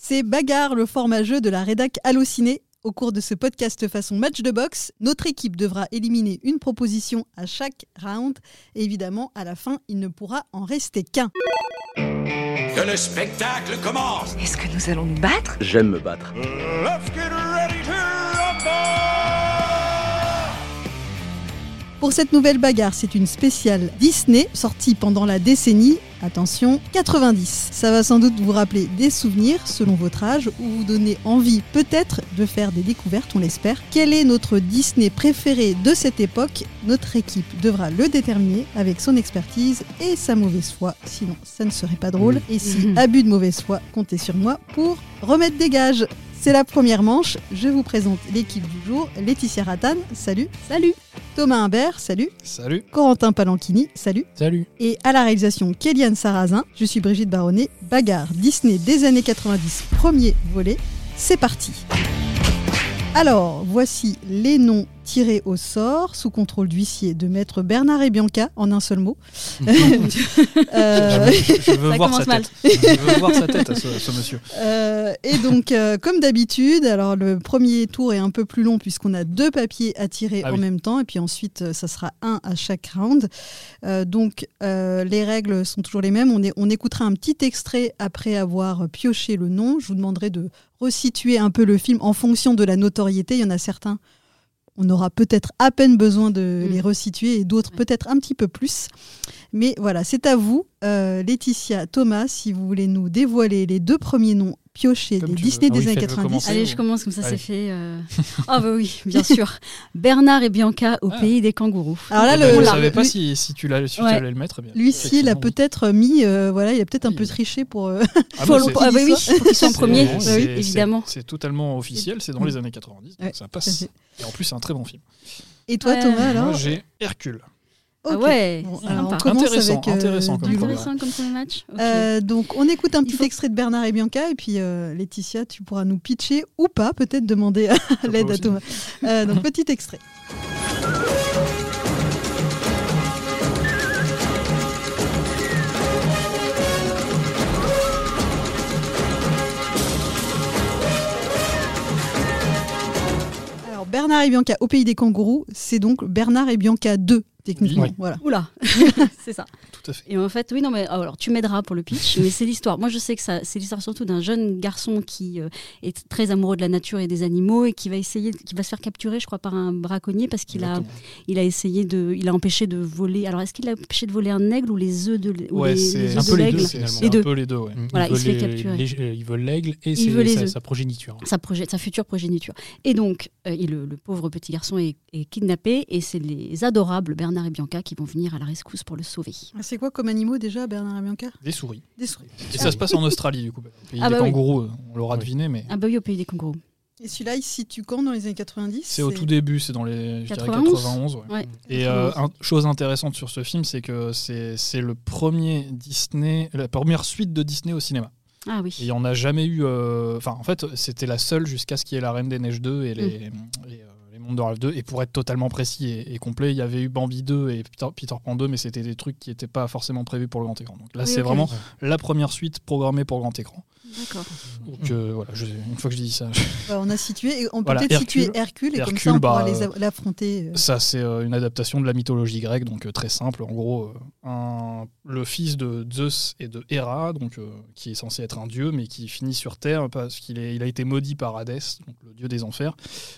C'est Bagarre, le format jeu de la rédac Allociné. Au cours de ce podcast façon match de boxe, notre équipe devra éliminer une proposition à chaque round. Et évidemment, à la fin, il ne pourra en rester qu'un. Que le spectacle commence! Est-ce que nous allons nous battre? J'aime me battre. Let's get ready to rumble! Pour cette nouvelle bagarre, c'est une spéciale Disney sortie pendant la décennie, attention, 90. Ça va sans doute vous rappeler des souvenirs selon votre âge ou vous donner envie peut-être de faire des découvertes, on l'espère. Quel est notre Disney préféré de cette époque? Notre équipe devra le déterminer avec son expertise et sa mauvaise foi, sinon ça ne serait pas drôle. Et si abus de mauvaise foi, comptez sur moi pour remettre des gages. C'est la première manche, je vous présente l'équipe du jour. Laetitia Rattan, salut. Salut. Thomas Imbert, salut. Salut. Corentin Palanchini, salut. Salut. Et à la réalisation, Kéliane Sarrazin, je suis Brigitte Baronnet. Bagarre Disney des années 90, premier volet, c'est parti. Alors, voici les noms tirés au sort, sous contrôle d'huissier de maître Bernard et Bianca, en un seul mot. Je veux voir sa tête. Je veux voir sa tête à ce monsieur. Et donc, comme d'habitude, alors le premier tour est un peu plus long puisqu'on a 2 papiers à tirer en même temps, et puis ensuite, ça sera 1 à chaque round. Donc, les règles sont toujours les mêmes. On écoutera un petit extrait après avoir pioché le nom. Je vous demanderai de resituer un peu le film en fonction de la notoriété. Il y en a certains, on aura peut-être à peine besoin de les resituer et d'autres peut-être un petit peu plus. Mais voilà, c'est à vous, Laetitia, Thomas, si vous voulez nous dévoiler les 2 premiers noms piochés des Disney des années 90. Allez, je commence comme ça, c'est fait. Ah bah oui, bien sûr. Bernard et Bianca au pays des kangourous. Alors là, je ne savais pas si tu allais le mettre. Bien. L'huissier l'a peut-être mis, il a peut-être un peu triché pour... oui, pour qu'il soit en premier, évidemment. C'est totalement officiel, c'est dans les années 90, donc ça passe. Et en plus, c'est un très bon film. Et toi, Thomas, alors? Moi, j'ai Hercule. Okay. Ah ouais, bon, alors on commence intéressant avec comme premier match. Okay. Donc on écoute un petit extrait de Bernard et Bianca et puis Laetitia, tu pourras nous pitcher ou pas, peut-être demander à l'aide à Thomas. Donc petit extrait. Alors Bernard et Bianca au pays des kangourous, c'est donc Bernard et Bianca 2. Techniquement, oui. Voilà. Oula, c'est ça. Tout à fait. Et en fait, oui, non, mais alors tu m'aideras pour le pitch, mais c'est l'histoire. Moi, je sais que c'est l'histoire surtout d'un jeune garçon qui est très amoureux de la nature et des animaux et qui va se faire capturer, je crois, par un braconnier parce qu'il a empêché de voler. Alors, est-ce qu'il a empêché de voler un aigle ou les œufs de c'est un peu les deux, finalement. Un peu les deux, ouais. Voilà, il se fait capturer. Il vole l'aigle et sa progéniture. Sa future progéniture. Et donc, le pauvre petit garçon est kidnappé et c'est les adorables Bernard et Bianca qui vont venir à la rescousse pour le sauver. C'est quoi comme animaux déjà, Bernard et Bianca? Des souris. Des souris. Et ça se passe en Australie, du coup. Au pays des kangourous, on l'aura deviné. Mais... Ah bah oui, au pays des kangourous. Et celui-là, il se situe quand dans les années 90? C'est au tout début, c'est dans les 91. Ouais. Et chose intéressante sur ce film, c'est que c'est le premier Disney, la première suite de Disney au cinéma. Ah oui. Et il n'y en a jamais eu... en fait, c'était la seule jusqu'à ce qu'il y ait La Reine des Neiges 2 et les Mondes de Ralph 2. Et pour être totalement précis et complet, il y avait eu Bambi 2 et Peter Pan 2, mais c'était des trucs qui n'étaient pas forcément prévus pour le grand écran. Donc là, c'est vraiment la première suite programmée pour le grand écran. D'accord. Donc voilà, une fois que je dis ça... on a situé, et on peut peut-être situer Hercule, et comme ça on pourra l'affronter. Ça, c'est une adaptation de la mythologie grecque, donc très simple. En gros, le fils de Zeus et de Héra, donc, qui est censé être un dieu, mais qui finit sur Terre parce qu'il a été maudit par Hadès, donc le dieu des enfers,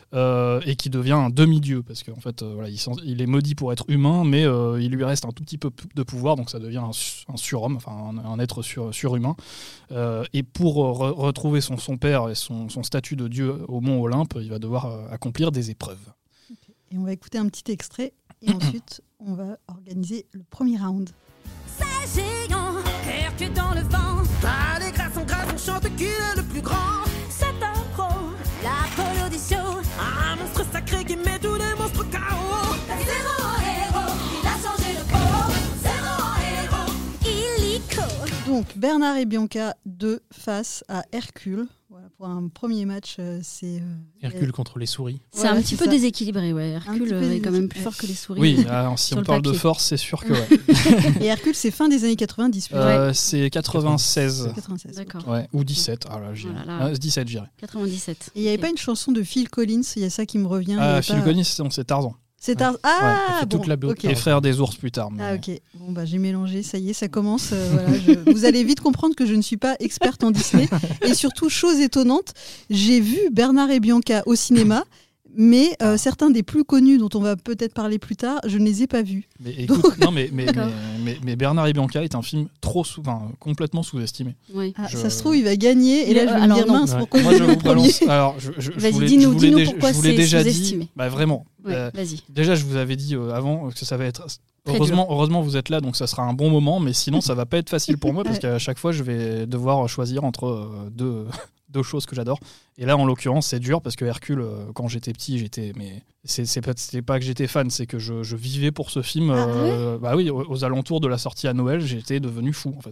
et qui devient un demi-dieu, parce qu'en fait, il est maudit pour être humain, mais il lui reste un tout petit peu de pouvoir, donc ça devient un surhomme, enfin un être surhumain. Et pour retrouver son père et son statut de dieu au mont Olympe, il va devoir accomplir des épreuves. Okay. Et on va écouter un petit extrait et ensuite on va organiser le premier round. C'est géant, Hercule dans le vent. Pas les grâces, on chante qui est le plus grand. C'est un pro, la audition. Un monstre sacré qui met tous les monstres KO. Zéro héros, il a changé de peau. Zéro héros, illico. Donc Bernard et Bianca 2 face à Hercule. Voilà, pour un premier match, c'est... Hercule contre les souris. C'est un petit peu déséquilibré, ouais. Hercule est quand même plus fort que les souris. Oui, si on parle de force, c'est sûr que... Ouais. Et Hercule, c'est fin des années 90. C'est 96. 96. D'accord. Ouais, ou 17. Ah là, 17, je dirais. 97. Et il n'y avait pas une chanson de Phil Collins, il y a ça qui me revient. Phil Collins, c'est Tarzan. C'est Tarzan. Ah, bon, toute la BO. Les frères des ours plus tard. Mais... Ah, ok. Bon, bah, j'ai mélangé, ça y est, ça commence. Voilà, vous allez vite comprendre que je ne suis pas experte en Disney. Et surtout, chose étonnante, j'ai vu Bernard et Bianca au cinéma, mais certains des plus connus dont on va peut-être parler plus tard, je ne les ai pas vus. Mais écoute, non, mais Bernard et Bianca est un film complètement sous-estimé. Oui. Ça se trouve, il va gagner, et là, je vais me dire, mince, pourquoi moi, je vous balance. Alors, vas-y, dis-nous pourquoi c'est déjà sous-estimé. dit. Bah, vraiment. Ouais, vas-y. Déjà, je vous avais dit avant que ça va être... Heureusement, vous êtes là, donc ça sera un bon moment, mais sinon, ça va pas être facile pour moi, parce qu'à chaque fois, je vais devoir choisir entre deux choses que j'adore. Et là, en l'occurrence, c'est dur, parce que Hercule, quand j'étais petit, mais c'était pas que j'étais fan, c'est que je vivais pour ce film. Bah oui, aux alentours de la sortie à Noël, j'étais devenu fou, en fait.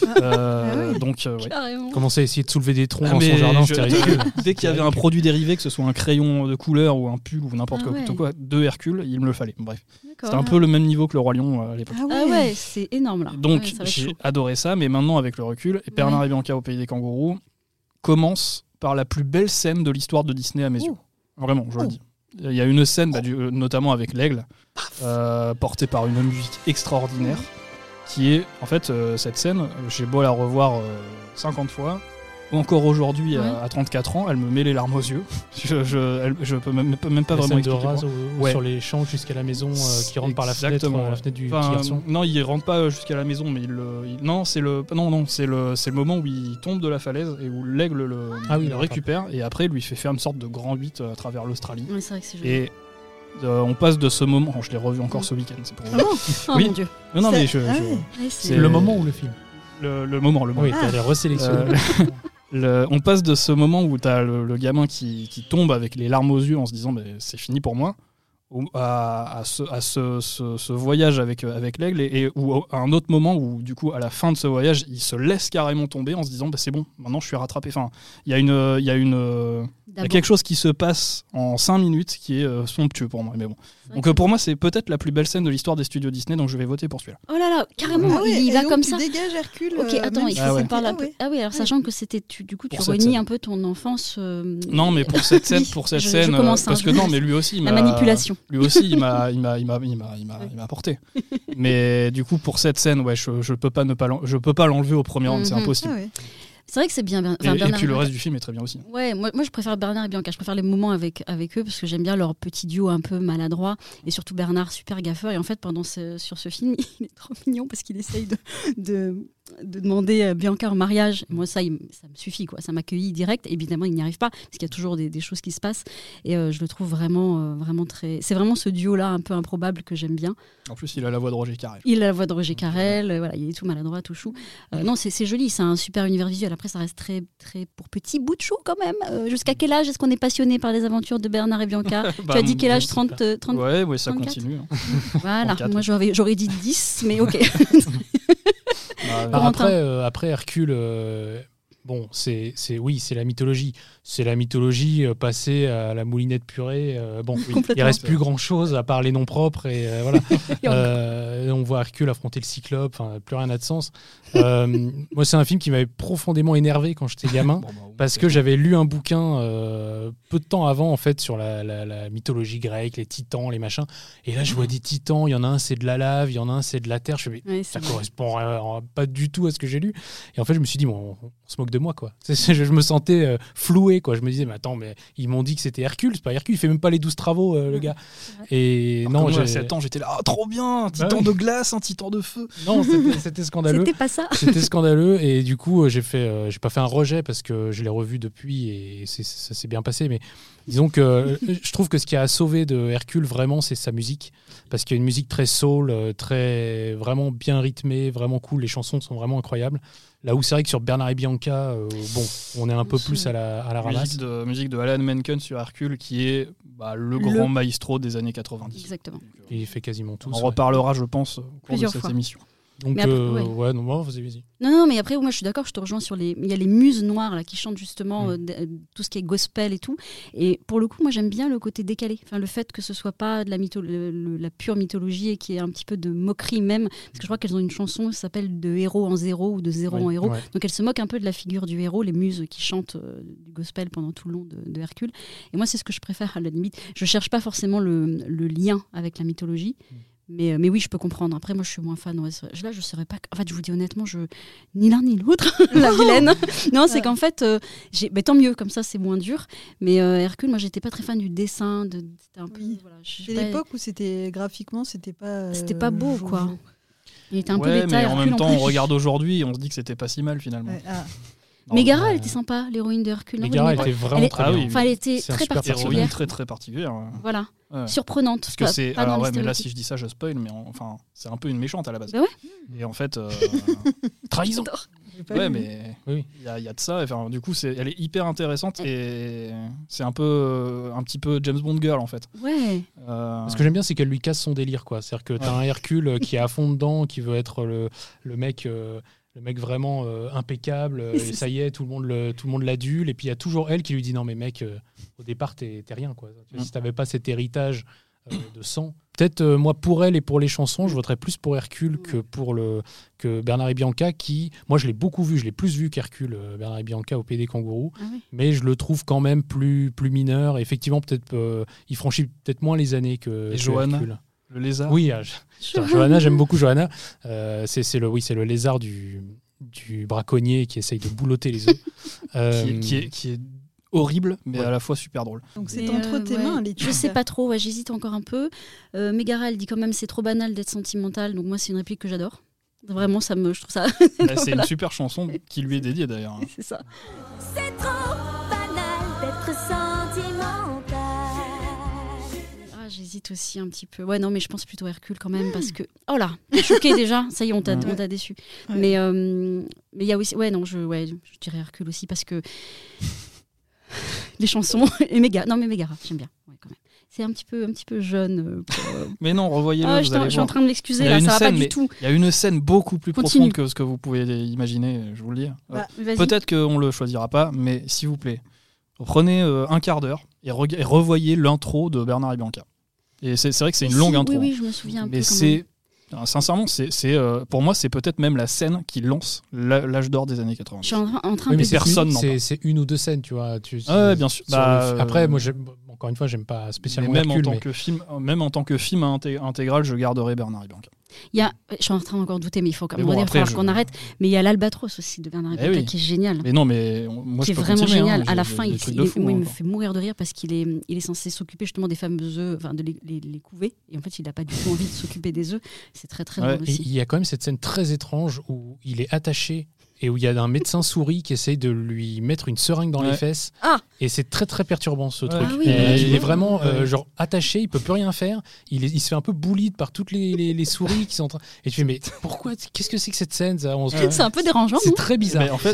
Donc, ouais. Commençait à essayer de soulever des troncs dans son jardin, c'était ridicule. Dès qu'il y avait un produit dérivé, que ce soit un crayon de couleur ou un pull ou n'importe quoi, de Hercule, il me le fallait. Bref. C'était un peu le même niveau que le Roi Lion à l'époque. Ah ouais, c'est énorme là. Donc j'ai adoré ça, mais maintenant avec le recul, et Bernard et Bianca au pays des kangourous commence par la plus belle scène de l'histoire de Disney à mes yeux. Vraiment, je le dis. Il y a une scène, notamment avec l'aigle, portée par une musique extraordinaire, qui est, en fait, cette scène, j'ai beau la revoir 50 fois, encore aujourd'hui, à 34 ans, elle me met les larmes aux yeux. Je peux même pas vraiment expliquer. De rase sur les champs jusqu'à la maison qui rentre par la fenêtre du petit garçon. Non, il rentre pas jusqu'à la maison, mais c'est le moment où il tombe de la falaise et où l'aigle le récupère et après lui fait faire une sorte de grand 8 à travers l'Australie. Oui, c'est vrai que c'est joli. Et on passe de ce moment, je l'ai revu encore ce week-end, c'est pour vous. Oh mon Dieu. Non, mais c'est le moment ou le film. Le moment. Oui, t'as resélectionné. On passe de ce moment où t'as le gamin qui tombe avec les larmes aux yeux en se disant c'est fini pour moi, à ce voyage avec l'aigle ou à un autre moment où du coup à la fin de ce voyage il se laisse carrément tomber en se disant c'est bon, maintenant je suis rattrapé. Enfin, il y a quelque chose qui se passe en 5 minutes qui est somptueux pour moi. Mais bon. Donc pour moi c'est peut-être la plus belle scène de l'histoire des studios Disney, donc je vais voter pour celui-là. Oh là là, carrément, il va comme ça. Tu dégages Hercule. Ok, attends, il faut qu'on parle un peu. Ah oui, alors sachant que c'était du coup tu renies un peu ton enfance. Non, mais pour cette scène, parce que non, mais lui aussi la manipulation. Lui aussi il m'a porté. Mais du coup pour cette scène, je peux pas l'enlever au premier rang, c'est impossible. C'est vrai que c'est bien. Et puis le reste du film est très bien aussi. Ouais, moi je préfère Bernard et Bianca. Je préfère les moments avec eux parce que j'aime bien leur petit duo un peu maladroit et surtout Bernard super gaffeur. Et en fait, sur ce film, il est trop mignon parce qu'il essaye de demander Bianca en mariage. Moi, ça me suffit, quoi. Ça m'accueille direct. Évidemment, il n'y arrive pas parce qu'il y a toujours des choses qui se passent. Et je le trouve vraiment très. C'est vraiment ce duo-là un peu improbable que j'aime bien. En plus, il a la voix de Roger Carrel. Il a la voix de Roger Carrel. Voilà, il est tout maladroit, tout chou. Non, c'est joli. C'est un super univers visuel. Après, ça reste très, très pour petit bout de chou quand même. Jusqu'à quel âge est-ce qu'on est passionné par les aventures de Bernard et Bianca? Tu as dit quel âge? 30 Ouais, ça 34? continue. Voilà, 34. Moi j'aurais dit 10, mais ok. Après Hercule, bon, c'est la mythologie. C'est la mythologie passée à la moulinette purée. Il reste plus grand-chose à part les noms propres et voilà. On voit Hercule affronter le Cyclope. Plus rien n'a de sens. Moi, c'est un film qui m'avait profondément énervé quand j'étais gamin parce que j'avais lu un bouquin peu de temps avant en fait sur la mythologie grecque, les titans, les machins. Et là, je vois des titans. Il y en a un, c'est de la lave. Il y en a un, c'est de la terre. Ça correspond pas du tout à ce que j'ai lu. Et en fait, je me suis dit, on se moque de moi, quoi. Je me sentais floué, quoi. Je me disais, mais attends, mais ils m'ont dit que c'était Hercule. C'est pas Hercule. Il fait même pas les 12 travaux, le gars. Et non, j'ai 7 ans, j'étais là, trop bien, un titan de glace, un titan de feu. Non, c'était scandaleux. C'était pas ça. C'était scandaleux. Et du coup, j'ai pas fait un rejet parce que je l'ai revu depuis et ça s'est bien passé. Mais disons que je trouve que ce qui a sauvé de Hercule vraiment, c'est sa musique, parce qu'il y a une musique très soul, très vraiment bien rythmée, vraiment cool. Les chansons sont vraiment incroyables. Là où c'est vrai que sur Bernard et Bianca, on est un peu plus à la ramasse. Musique de Alan Menken sur Hercule, qui est le grand maestro des années 90. Exactement. Il fait quasiment tout. On reparlera, je pense, au cours de cette émission. Donc, après, non, vas-y. Non, mais après, moi, je suis d'accord, je te rejoins sur il y a les muses noires là, qui chantent justement tout ce qui est gospel et tout. Et pour le coup, moi, j'aime bien le côté décalé. Enfin, le fait que ce soit pas de la pure mythologie et qu'il y ait un petit peu de moquerie même. Parce que je crois qu'elles ont une chanson qui s'appelle De héros en zéro ou De zéro en héros. Ouais. Donc, elles se moquent un peu de la figure du héros, les muses qui chantent du gospel pendant tout le long de Hercule. Et moi, c'est ce que je préfère à la limite. Je cherche pas forcément le lien avec la mythologie. Mais oui, je peux comprendre. Après, moi, je suis moins fan. Ouais, là, je ne saurais pas. En fait, je vous dis honnêtement, ni l'un ni l'autre, la vilaine. Non, c'est qu'en fait, tant mieux, comme ça, c'est moins dur. Mais Hercule, moi, j'étais pas très fan du dessin. C'était un peu. Voilà, c'est l'époque où c'était graphiquement, c'était pas beau, quoi. Il était un peu bêta. Mais en même temps, on regarde aujourd'hui et on se dit que c'était pas si mal finalement. Mégara, elle était sympa, l'héroïne de Hercule. Mégara était vraiment très bien. Enfin, elle était très particulière. Héroïne très très particulière. Voilà. Surprenante. Parce que c'est. Alors ouais, mais là, si je dis ça, je spoil, mais enfin, c'est un peu une méchante à la base. Bah ouais. Et en fait, trahison. Ouais, mais il y a de ça. Enfin, du coup, elle est hyper intéressante et c'est un petit peu James Bond girl en fait. Ouais. Ce que j'aime bien, c'est qu'elle lui casse son délire, quoi. C'est-à-dire que t'as un Hercule qui est à fond dedans, qui veut être le mec. Le mec vraiment impeccable, et ça y est, tout le monde l'adule, et puis il y a toujours elle qui lui dit non mais mec, au départ t'es rien, quoi. Si t'avais pas cet héritage de sang, peut-être moi pour elle et pour les chansons, je voterais plus pour Hercule que Bernard et Bianca, qui moi je l'ai beaucoup vu, je l'ai plus vu qu'Hercule, Bernard et Bianca au Pays des Kangourous, mais je le trouve quand même plus mineur. Et effectivement peut-être il franchit peut-être moins les années que Hercule. Le lézard. Oui, Johanna, j'aime beaucoup Johanna. C'est le lézard du braconnier qui essaye de boulotter les œufs. qui est horrible, mais à la fois super drôle. Donc c'est entre tes mains, les Je sais pas trop, j'hésite encore un peu. Mégara, elle dit quand même c'est trop banal d'être sentimentale, donc moi c'est une réplique que j'adore. Vraiment, je trouve ça. C'est une super chanson qui lui est dédiée d'ailleurs. C'est ça. C'est trop banal d'être sentimental. J'hésite aussi un petit peu. Ouais, non, mais je pense plutôt Hercule quand même parce que. Oh là, choqué déjà. Ça y est, on t'a déçu. Ouais. Mais il y a aussi. Ouais, non, je dirais Hercule aussi parce que les chansons et Mégara. Non, mais Mégara, j'aime bien. Ouais, quand même. C'est un petit peu jeune. Mais non, revoyez-le. Je suis en train de m'excuser là. Ça va pas du tout. Il y a une scène beaucoup plus profonde que ce que vous pouvez imaginer. Je vous le dis. Peut-être qu'on le choisira pas, mais s'il vous plaît, prenez un quart d'heure et revoyez l'intro de Bernard et Bianca. Et c'est vrai que c'est une longue intro. Oui, je me souviens un peu. Mais sincèrement, pour moi, c'est peut-être même la scène qui lance l'âge d'or des années 80. Je suis en train de mais personne n'en parle. C'est une ou deux scènes, tu vois. Bien sûr. Après, moi, encore une fois, j'aime pas spécialement Hercule. Même en tant que film intégral, je garderai Bernard et Bianca. Je suis en train encore de douter, mais il faut quand même qu'on arrête. Mais il y a l'Albatros aussi de Bernard et Bianca qui est génial. Mais non, mais moi, qui est vraiment génial. À la fin, il me fait mourir de rire parce qu'il est censé s'occuper justement des fameux œufs, de les couver. Et en fait, il n'a pas du tout envie de s'occuper des œufs. C'est très très drôle aussi. Il y a quand même cette scène très étrange où il est attaché et où il y a un médecin souris qui essaye de lui mettre une seringue dans les fesses. Et c'est très très perturbant ce truc. Oui, il est vraiment genre attaché, il peut plus rien faire. Il se fait un peu bully par toutes les souris qui sont en train. Et tu fais mais pourquoi? Qu'est-ce que c'est que cette scène ça C'est un peu dérangeant. C'est très bizarre. Mais en fait,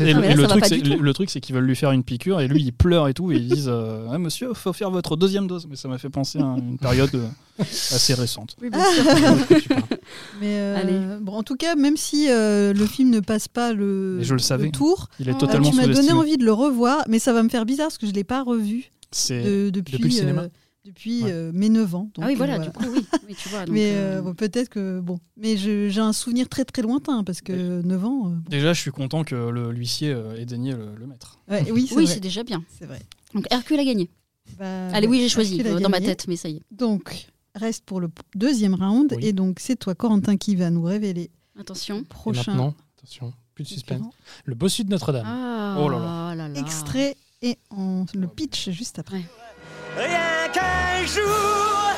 le truc c'est qu'ils veulent lui faire une piqûre et lui il pleure et tout et ils disent monsieur, faut faire votre deuxième dose. Mais ça m'a fait penser à une période assez récente. Oui, bien sûr. Mais en tout cas, même si le film ne passe pas le tour, il est totalement tu m'as donné envie de le revoir, mais ça va me faire bizarre parce que je l'ai pas revu depuis le cinéma. Depuis mes 9 ans. Donc, du coup, oui, tu vois. Donc, mais peut-être que mais j'ai un souvenir très très lointain parce que 9 ans. Déjà, je suis content que l'huissier ait daigné le mettre. Oui, c'est déjà bien. C'est vrai. Donc Hercule a gagné. Allez, j'ai choisi dans ma tête, mais ça y est. Donc reste pour le deuxième round et donc c'est toi, Corentin, qui va nous révéler. Attention. Prochain. Et maintenant, attention, plus de suspense. Le bossu de Notre-Dame. Oh là là. Extrait et le pitch juste après. Ouais. Rien qu'un jour,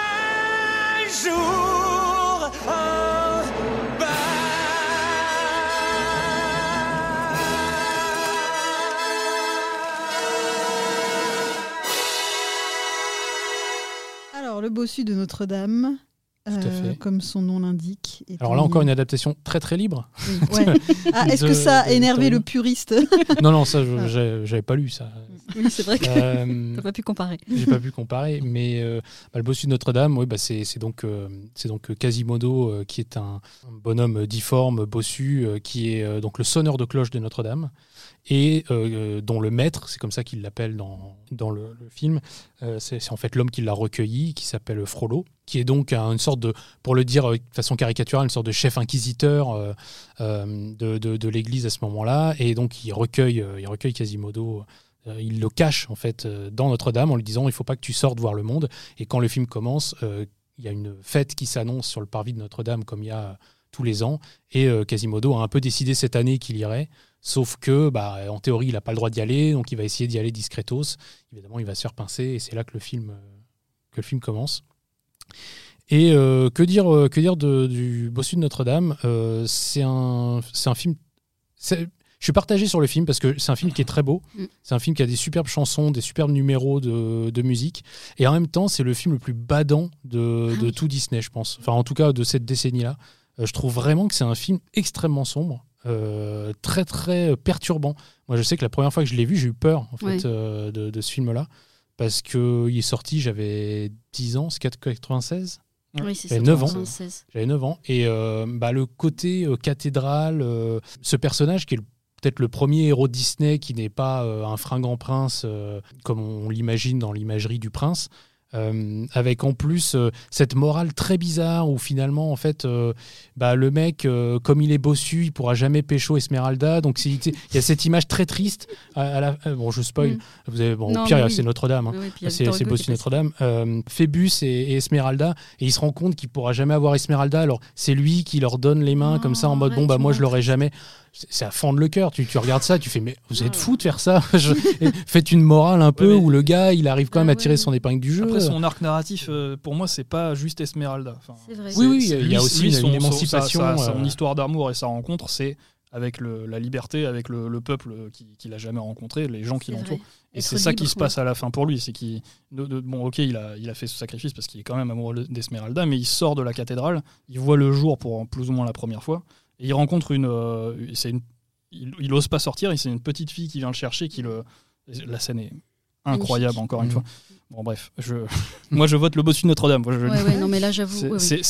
en bas. Alors, le bossu de Notre-Dame, comme son nom l'indique. Alors là encore une adaptation très très libre. Oui, ouais. Est-ce que ça a énervé le puriste? Non, ça j'avais pas lu ça. Oui, c'est vrai que t'as pas pu comparer. J'ai pas pu comparer, mais le bossu de Notre-Dame, c'est donc Quasimodo qui est un bonhomme difforme, bossu, qui est donc le sonneur de cloche de Notre-Dame. Et dont le maître, c'est comme ça qu'il l'appelle dans le film, c'est en fait l'homme qui l'a recueilli, qui s'appelle Frollo, qui est donc une sorte de, pour le dire de façon caricaturale, une sorte de chef inquisiteur de l'église à ce moment-là, et donc il recueille Quasimodo, il le cache en fait dans Notre-Dame en lui disant il faut pas que tu sortes voir le monde, et quand le film commence, il y a une fête qui s'annonce sur le parvis de Notre-Dame comme il y a tous les ans, et Quasimodo a un peu décidé cette année qu'il irait. Sauf que, en théorie, il n'a pas le droit d'y aller, donc il va essayer d'y aller discretos. Évidemment, il va se faire pincer, et c'est là que le film commence. Et que dire du bossu de Notre-Dame, c'est un film... Je suis partagé sur le film, parce que c'est un film qui est très beau. C'est un film qui a des superbes chansons, des superbes numéros de musique. Et en même temps, c'est le film le plus badant de tout Disney, je pense. Enfin, en tout cas, de cette décennie-là. Je trouve vraiment que c'est un film extrêmement sombre. Très très perturbant. Moi je sais que la première fois que je l'ai vu, j'ai eu peur en fait, de ce film-là, parce qu'il est sorti, j'avais 10 ans, c'est 96. Oui, c'est j'avais 9 ans. J'avais 9 ans. Et le côté cathédrale, ce personnage qui est peut-être le premier héros Disney qui n'est pas un fringant prince comme on l'imagine dans l'imagerie du prince. Avec en plus cette morale très bizarre où finalement en fait le mec comme il est bossu il pourra jamais pécho Esmeralda, donc il y a cette image très triste bon je spoil, vous avez, au pire c'est Notre-Dame, hein. Oui, c'est bossu Notre-Dame, Phébus et Esmeralda, et il se rend compte qu'il pourra jamais avoir Esmeralda, alors c'est lui qui leur donne les mains comme ça en mode moi je l'aurai jamais. C'est à fendre le cœur, tu regardes ça, tu fais mais vous êtes fous de faire ça. Faites une morale un peu où le gars il arrive quand même à tirer son épingle du jeu. Après son arc narratif pour moi c'est pas juste Esmeralda. C'est vrai. Oui, il y a aussi une émancipation. Son histoire d'amour et sa rencontre, c'est avec la liberté, avec le peuple qu'il a jamais rencontré, les gens qui l'entourent. Et c'est ça qui se passe à la fin pour lui, c'est qu'il il a fait ce sacrifice parce qu'il est quand même amoureux d'Esmeralda, mais il sort de la cathédrale, il voit le jour pour plus ou moins la première fois. Et il rencontre il ose pas sortir, et c'est une petite fille qui vient le chercher, la scène est incroyable encore une fois. Bon bref, moi je vote le bossu de Notre-Dame. Non mais là j'avoue.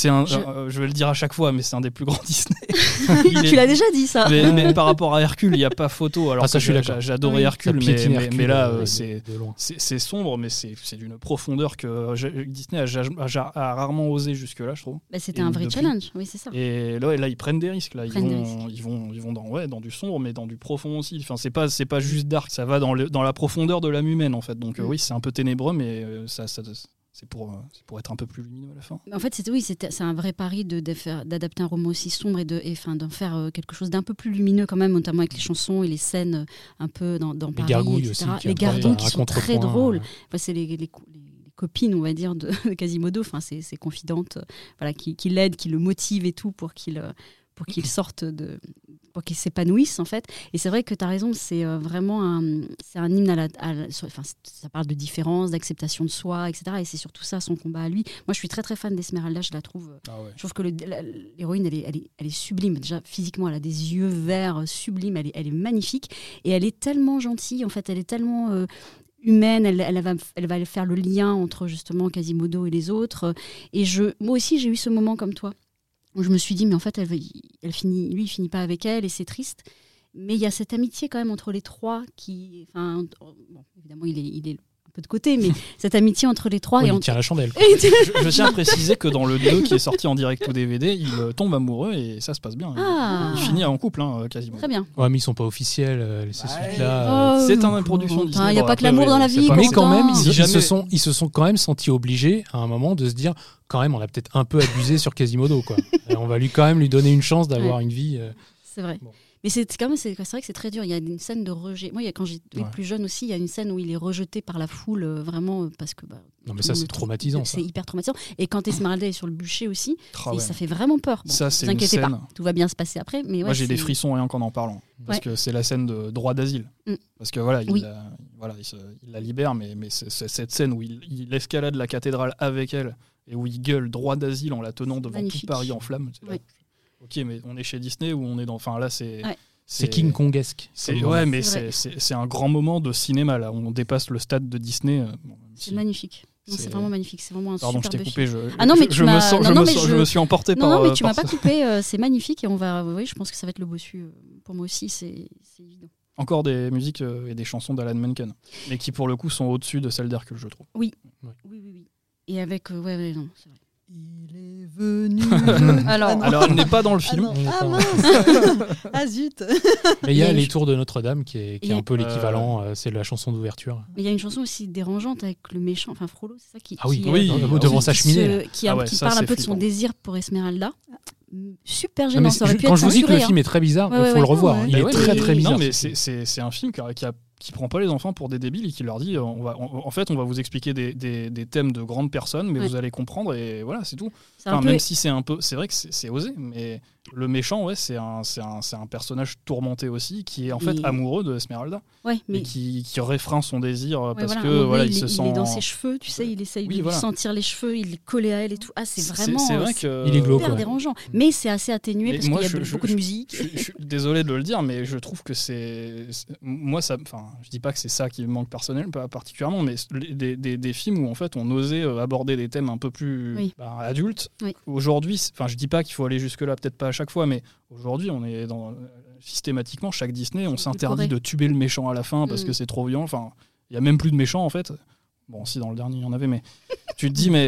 Je vais le dire à chaque fois, mais c'est un des plus grands Disney. Tu l'as déjà dit ça. Mais par rapport à Hercule, il n'y a pas photo. Alors ça, je suis d'accord. J'adorais Hercule, mais là c'est sombre, mais c'est d'une profondeur que Disney a rarement osé jusque-là, je trouve. C'était un vrai challenge, oui c'est ça. Et là ils prennent des risques. Là ils vont dans du sombre, mais dans du profond aussi. Enfin c'est pas juste dark, ça va dans la profondeur de l'âme humaine en fait. Donc oui c'est un peu ténébreux, mais c'est pour être un peu plus lumineux à la fin. En fait, c'est un vrai pari d'adapter un roman aussi sombre et d'en faire quelque chose d'un peu plus lumineux quand même, notamment avec les chansons et les scènes un peu dans Paris, les gargouilles etc. aussi. Les gargouilles qui sont très drôles. Enfin, c'est les copines, on va dire, de Quasimodo. Enfin, ces confidentes, qui l'aident, qui le motivent et tout pour qu'il sorte pour qu'il s'épanouisse en fait. Et c'est vrai que tu as raison, c'est vraiment un hymne ça parle de différence, d'acceptation de soi, etc. Et c'est surtout ça son combat à lui. Moi je suis très très fan d'Esmeralda, je la trouve je trouve que l'héroïne elle est sublime. Déjà physiquement elle a des yeux verts sublimes, elle est magnifique et elle est tellement gentille en fait, elle est tellement humaine, elle va faire le lien entre justement Quasimodo et les autres. Et moi aussi j'ai eu ce moment comme toi où je me suis dit, mais en fait, lui, il finit pas avec elle, et c'est triste. Mais il y a cette amitié quand même entre les trois évidemment, il est un peu de côté, mais cette amitié entre les trois... il tient la chandelle. Je tiens à préciser que dans le 2 qui est sorti en direct ou DVD, il tombe amoureux et ça se passe bien. Il finit en couple, quasiment. Très bien. Ouais, mais ils sont pas officiels, ces suites-là. C'est une production Disney. Il n'y a pas que l'amour dans la vie. Mais quand même, ils se sont quand même sentis obligés, à un moment, de se dire, quand même, on a peut-être un peu abusé sur Quasimodo, quoi. Et on va quand même lui donner une chance d'avoir une vie... C'est vrai. Bon. Mais c'est vrai que c'est très dur. Il y a une scène de rejet. Moi, quand j'étais plus jeune aussi, il y a une scène où il est rejeté par la foule, vraiment, parce que... non, mais ça, c'est traumatisant. C'est hyper traumatisant. Et quand Esmeralda est sur le bûcher aussi, ça fait vraiment peur. Bon, ça, c'est ne vous inquiétez scène... pas, tout va bien se passer après. Mais moi, j'ai des frissons rien qu'en parlant. Parce que c'est la scène de droit d'asile. Parce que il la libère, mais c'est cette scène où il escalade la cathédrale avec elle, et où il gueule droit d'asile en la tenant devant magnifique. tout Paris en flammes. Ouais. Ok, mais on est chez Disney ou on est dans... Enfin là, c'est... Ouais. C'est King Kongesque. Ouais, mais C'est c'est un grand moment de cinéma, là. On dépasse le stade de Disney. C'est magnifique. Non, c'est vraiment magnifique. C'est vraiment un Pardon, je superbe t'ai coupé. film. Ah non, mais tu m'as... Je me suis emporté par... Non, mais tu par m'as pas ça. coupé. C'est magnifique et on va... Oui, je pense que ça va être le bossu. Pour moi aussi, c'est évident. Encore des musiques et des chansons d'Alan Menken, mais qui pour le coup sont au-dessus de celles d'Hercule, je trouve. Oui. Et avec... Ouais, non, c'est vrai. Il est venu. Alors, elle n'est pas dans le film. Ah mince. Ah zut. Mais il y a Les Tours de Notre-Dame qui est un peu l'équivalent. C'est la chanson d'ouverture. Mais il y a une chanson aussi dérangeante avec le méchant, enfin Frollo, c'est ça qui. Ah oui, devant sa cheminée. Qui parle un peu de son désir pour Esmeralda. Super gênant. Non, ça aurait pu quand être je vous dis que le censuré, film est très bizarre, il faut le revoir. Il est très très bizarre. Non, mais c'est un film qui prend pas les enfants pour des débiles et qui leur dit en fait on va vous expliquer des thèmes de grandes personnes, mais vous allez comprendre et voilà, c'est tout. Même si c'est un peu, c'est vrai que c'est osé, mais le méchant, c'est un personnage tourmenté aussi qui est en fait amoureux de Esmeralda et qui réfréne son désir parce que voilà, il se sent. Il est dans ses cheveux, tu sais, il essaye de lui sentir les cheveux, il est collé à elle et tout. Ah, c'est vraiment. C'est vrai que il est glauque, super dérangeant, mais c'est assez atténué parce qu'il y a beaucoup de musique. Je suis désolé de le dire, mais je trouve que moi ça. Enfin, je dis pas que c'est ça qui me manque pas particulièrement, mais des films où en fait on osait aborder des thèmes un peu plus adultes. Oui. Aujourd'hui, enfin, je dis pas qu'il faut aller jusque là, peut-être pas à chaque fois, mais aujourd'hui on est systématiquement chaque Disney, on s'interdit de tuer le méchant à la fin parce que c'est trop violent. Enfin, il y a même plus de méchants en fait. Bon, si dans le dernier il y en avait, mais tu te dis mais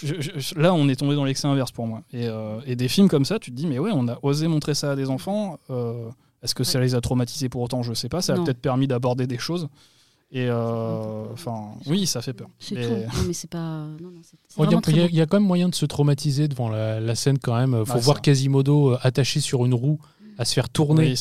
là on est tombé dans l'excès inverse pour moi. Et des films comme ça, tu te dis mais ouais, on a osé montrer ça à des enfants. Est-ce que ça les a traumatisés pour autant? Je sais pas. Ça a peut-être permis d'aborder des choses. Et oui, ça fait peur. C'est tout. Non, mais c'est pas. Il y a quand même moyen de se traumatiser devant la scène quand même. Faut voir Quasimodo attaché sur une roue à se faire tourner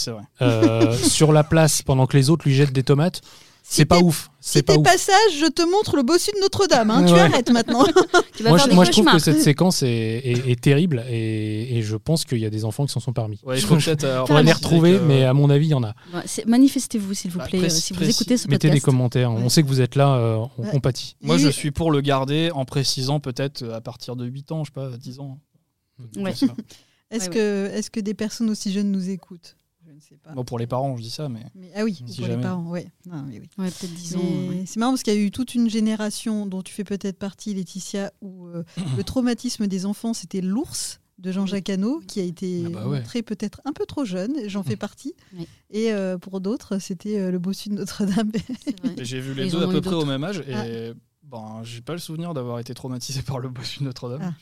sur la place pendant que les autres lui jettent des tomates. C'est pas ouf. Si t'es pas sage, je te montre le bossu de Notre-Dame. Hein. Tu arrêtes maintenant. Moi, je trouve que cette séquence est terrible et je pense qu'il y a des enfants qui s'en sont parmis. Ouais, on va les retrouver, mais à mon avis, il y en a. Manifestez-vous, s'il vous plaît, si vous écoutez ce podcast. Mettez des commentaires. On sait que vous êtes là, on compatit. Moi, je suis pour le garder en précisant peut-être à partir de 8 ans, je sais pas, 10 ans. Ouais. Est-ce que des personnes aussi jeunes nous écoutent? Je ne sais pas. Bon, pour les parents, je dis ça, mais ah oui, si pour jamais. les parents, ouais. Non, mais oui. Ouais, peut-être 10 ans. C'est marrant parce qu'il y a eu toute une génération dont tu fais peut-être partie, Laetitia, où le traumatisme des enfants, c'était L'Ours de Jean-Jacques Hano, qui a été montré peut-être un peu trop jeune, j'en fais partie. Oui. Et pour d'autres, c'était Le Bossu de Notre-Dame. J'ai vu les deux à peu près au même âge et j'ai pas le souvenir d'avoir été traumatisé par Le Bossu de Notre-Dame.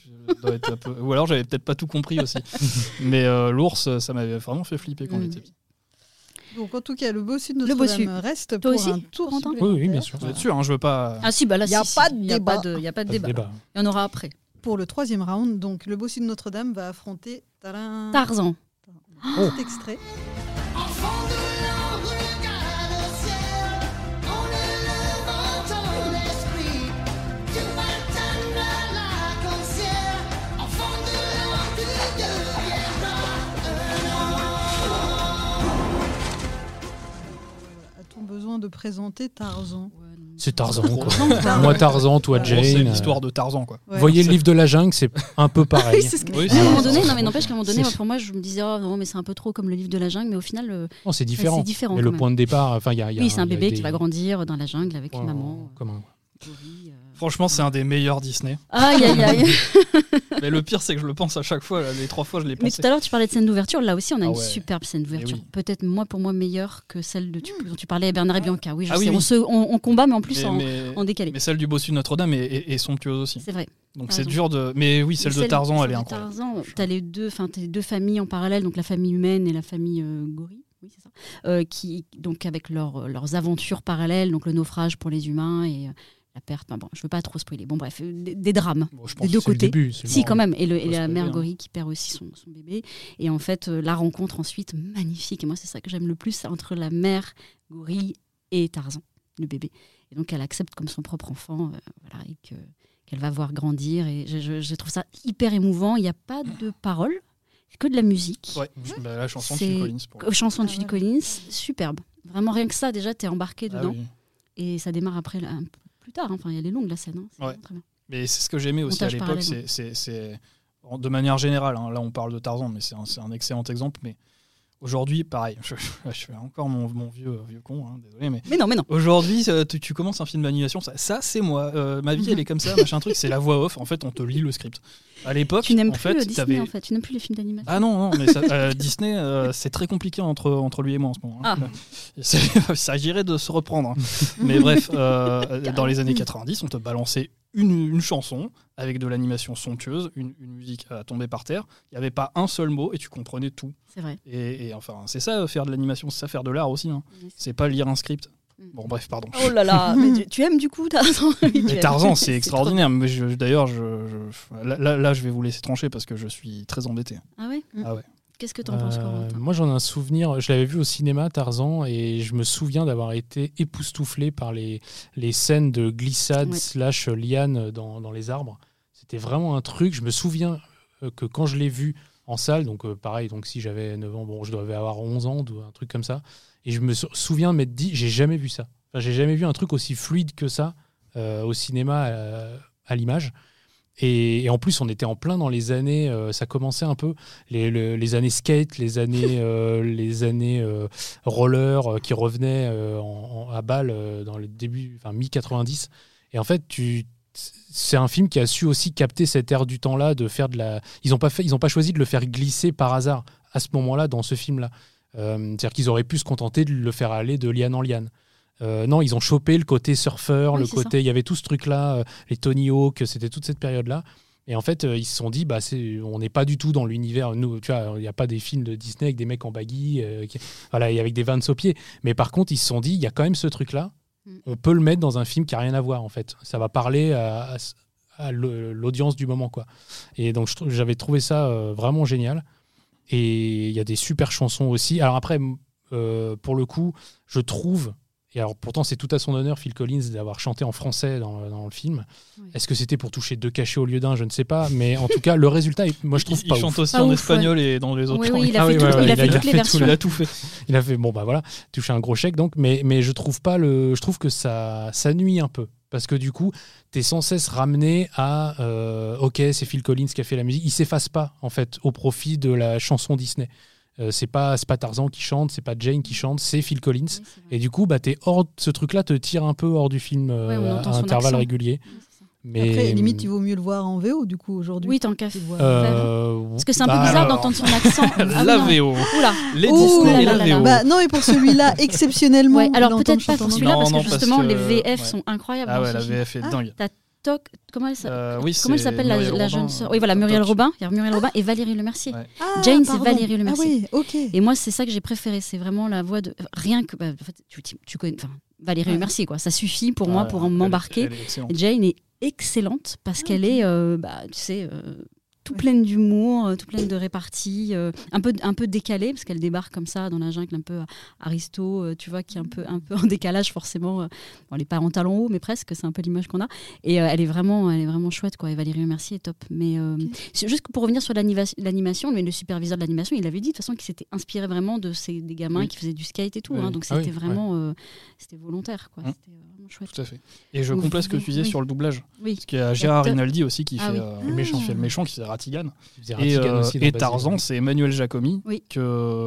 Ou alors j'avais peut-être pas tout compris aussi. Mais L'Ours, ça m'avait vraiment fait flipper quand j'étais petit. Donc en tout cas, Le Bossu de Notre-Dame reste pour un tour supplémentaire. Oui, bien sûr. Vous êtes sûr, je veux pas... Ah si, bah là, il n'y a pas de débat. Il y en aura après. Pour le troisième round, donc Le Bossu de Notre-Dame va affronter Tarzan. Petit extrait. A-t-on besoin de présenter Tarzan? C'est Tarzan, quoi. Moi, Tarzan, toi, Jane. C'est l'histoire de Tarzan, quoi. Ouais. Voyez le livre de la jungle, c'est un peu pareil. À un moment donné, non, mais n'empêche qu'à un moment donné, pour moi, je me disais, oh non, mais c'est un peu trop comme le livre de la jungle, mais au final, c'est différent. C'est différent. Mais le point de départ, oui, c'est un bébé qui va grandir dans la jungle avec une maman. Franchement, c'est un des meilleurs Disney. Aïe, aïe, aïe. Mais le pire, c'est que je le pense à chaque fois. Les 3 fois, je l'ai pensé. Mais tout à l'heure, tu parlais de scène d'ouverture. Là aussi, on a une superbe scène d'ouverture. Oui. Peut-être, pour moi, meilleure que celle dont tu parlais, Bernard et Bianca. Oui, je sais. On combat, mais en plus en décalé. Mais celle du Bossu de Notre-Dame est somptueuse aussi. C'est vrai. Donc c'est dur de. Mais oui, celle de Tarzan, elle est incroyable. Tarzan, tu as les deux familles en parallèle, donc la famille humaine et la famille gorille. Oui, c'est ça. Qui, donc, avec leurs aventures parallèles, donc le naufrage pour les humains et. La perte, je veux pas trop spoiler. Bon, bref, des drames des deux côtés. Si, quand même. Et la mère gorille qui perd aussi son bébé. Et en fait, la rencontre ensuite magnifique. Et moi, c'est ça que j'aime le plus, entre la mère gorille et Tarzan, le bébé. Et donc, elle accepte comme son propre enfant, et qu'elle va voir grandir. Et je trouve ça hyper émouvant. Il n'y a pas de paroles, que de la musique. Ouais, la chanson de Phil Collins. Chanson de Phil Collins, superbe. Vraiment, rien que ça, déjà, tu es embarqué dedans. Oui. Et ça démarre après plus tard, elle est longue la scène. Ouais. Très bien. Mais c'est ce que j'aimais aussi Montage à l'époque, c'est de manière générale, hein, là on parle de Tarzan, mais c'est un excellent exemple, mais aujourd'hui, pareil, je fais encore mon vieux con, hein, désolé, mais non. Aujourd'hui, tu commences un film d'animation, ça c'est moi, ma vie elle est comme ça, machin truc, c'est la voix off, en fait on te lit le script. À l'époque, tu n'aimes en plus fait, le Disney, en fait, tu n'aimes plus les films d'animation. Ah non, mais Disney, c'est très compliqué entre lui et moi en ce moment. Hein. Il s'agirait de se reprendre. Hein. Mais bref, dans les années 90, on te balançait une chanson avec de l'animation somptueuse, une musique à tomber par terre. Il n'y avait pas un seul mot et tu comprenais tout. C'est vrai. Et enfin, c'est ça faire de l'animation, c'est ça faire de l'art aussi. Hein. C'est pas lire un script. Bon, bref, pardon. Oh là là, mais tu aimes du coup Tarzan? Mais Tarzan, c'est extraordinaire. Mais d'ailleurs, là, je vais vous laisser trancher parce que je suis très embêté. Ah ouais? Ah ouais. Qu'est-ce que tu en penses, Corentin? Moi, j'en ai un souvenir. Je l'avais vu au cinéma, Tarzan, et je me souviens d'avoir été époustouflé par les scènes de glissade / liane dans les arbres. C'était vraiment un truc. Je me souviens que quand je l'ai vu en salle, donc pareil, donc si j'avais 9 ans, bon, je devais avoir 11 ans, ou un truc comme ça. Et je me souviens m'être dit, j'ai jamais vu ça. Enfin, j'ai jamais vu un truc aussi fluide que ça au cinéma à l'image. Et en plus, on était en plein dans les années, ça commençait un peu, les années skate, les années roller qui revenaient à balle dans le début, enfin mi-90. Et en fait, c'est un film qui a su aussi capter cette ère du temps-là, de faire de la. Ils ont pas choisi de le faire glisser par hasard à ce moment-là dans ce film-là. C'est-à-dire qu'ils auraient pu se contenter de le faire aller de liane en liane. Non, ils ont chopé le côté surfeur, le côté. Il y avait tout ce truc-là, les Tony Hawk, c'était toute cette période-là. Et en fait, ils se sont dit, on n'est pas du tout dans l'univers. Nous, tu vois, il n'y a pas des films de Disney avec des mecs en baggy, et avec des Vans aux pieds. Mais par contre, ils se sont dit, il y a quand même ce truc-là. On peut le mettre dans un film qui n'a rien à voir, en fait. Ça va parler à l'audience du moment, quoi. Et donc, j'avais trouvé ça vraiment génial. Et il y a des super chansons aussi. Alors après, pour le coup, je trouve, et alors pourtant c'est tout à son honneur, Phil Collins, d'avoir chanté en français dans le film. Oui. Est-ce que c'était pour toucher 2 cachets au lieu d'un? Je ne sais pas. Mais en tout cas, le résultat, moi je trouve pas ouf. Il chante aussi en espagnol et dans les autres langues. Oui, il a fait toutes les versions. Il a tout fait. Il a fait, bon bah voilà, touché un gros chèque donc. Mais je trouve pas je trouve que ça nuit un peu. Parce que du coup, t'es sans cesse ramené à ok, c'est Phil Collins qui a fait la musique. Il s'efface pas en fait au profit de la chanson Disney. C'est pas Tarzan qui chante, c'est pas Jane qui chante, c'est Phil Collins. Oui, et du coup, ce truc-là te tire un peu hors du film à intervalles réguliers. Mais après, limite, il vaut mieux le voir en VO du coup aujourd'hui. Oui, tant qu'à parce que c'est un peu bizarre d'entendre son accent. La VO. Oula. Les Disney et la VO. Non, et pour celui-là, exceptionnellement. Ouais, alors peut-être pas pour celui-là parce que justement les VF sont incroyables. Ah ouais, la VF est dingue. Comment elle s'appelle la jeune sœur? Oui, voilà, Muriel Robin. Il y a Muriel Robin et Valérie Lemercier. Ouais. Jane, c'est Valérie Lemercier. Ah oui, ok. Et moi, c'est ça que j'ai préféré. C'est vraiment la voix de. Rien que. En fait, tu connais. Valérie Lemercier, quoi. Ça suffit pour moi pour m'embarquer. Jane est excellente parce qu'elle est, tu sais. Tout pleine d'humour, tout pleine de réparties, un peu décalée parce qu'elle débarque comme ça dans la jungle un peu aristo, tu vois, qui est un peu en décalage forcément. Elle n'est pas en talons hauts, mais presque, c'est un peu l'image qu'on a. Et elle est vraiment chouette, quoi. Et Valérie Lemercier est top. Mais juste pour revenir sur l'animation, mais le superviseur de l'animation, il avait dit de toute façon qu'il s'était inspiré vraiment des gamins qui faisaient du skate et tout. Hein, donc c'était vraiment c'était volontaire, quoi. C'était vraiment chouette. Tout à fait. Et je complète ce que tu disais sur le doublage. Oui. Parce qu'il y a Gérard Rinaldi aussi qui fait le méchant, qui fait Ratigan. Et Tarzan, c'est Emmanuel Giacomi qui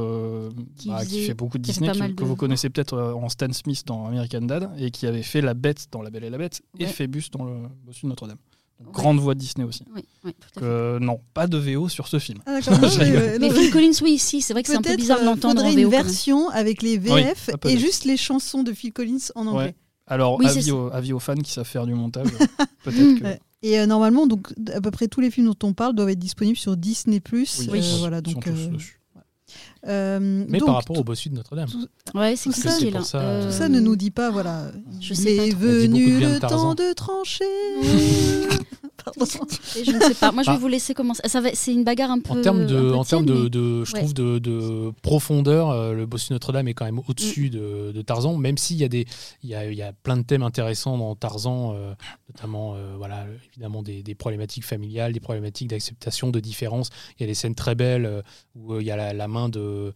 fait beaucoup de Disney, que vous connaissez peut-être en Stan Smith dans American Dad, et qui avait fait La Bête dans La Belle et la Bête, et Phébus dans Le Bossu de Notre-Dame. Grande voix de Disney aussi. Non, pas de VO sur ce film. Ah, mais Phil Collins, oui, si, c'est vrai que c'est un peu bizarre de l'entendre en VO. Il faudrait une version avec les VF et juste les chansons de Phil Collins en anglais. Ouais. Alors, avis aux fans qui savent faire du montage, peut-être que... Et normalement, donc, à peu près tous les films dont on parle doivent être disponibles sur Disney+. Voilà, donc, mais donc, par rapport au Bossu de Notre-Dame. C'est compliqué là. Tout ça ne nous dit pas, voilà. C'est venu le temps de trancher. Pardon. Je ne sais pas. Moi, je vais vous laisser commencer. C'est une bagarre un peu. En termes je trouve de profondeur, le Bossu de Notre-Dame est quand même au-dessus de Tarzan, même s'il y a plein de thèmes intéressants dans Tarzan, notamment évidemment des problématiques familiales, des problématiques d'acceptation, de différence. Il y a des scènes très belles où il y a la main de.